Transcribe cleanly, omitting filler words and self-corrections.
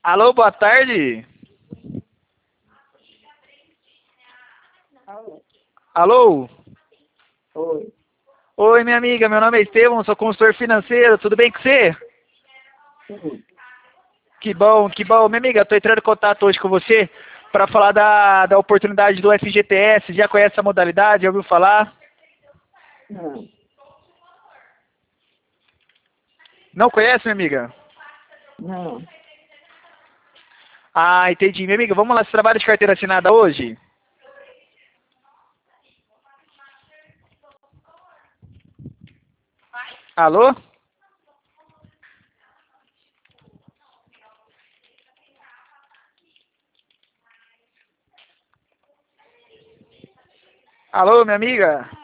Alô, boa tarde. Alô? Alô? Oi. Oi, minha amiga, meu nome é Estevão, sou consultor financeiro, tudo bem com você? Tudo. Que bom, que bom. Minha amiga, estou entrando em contato hoje com você para falar da oportunidade do FGTS. Já conhece a modalidade? Já ouviu falar? Não. Não conhece, minha amiga? Não. Ah, entendi. Minha amiga, vamos lá, você trabalha de carteira assinada hoje? Alô? Alô, minha amiga?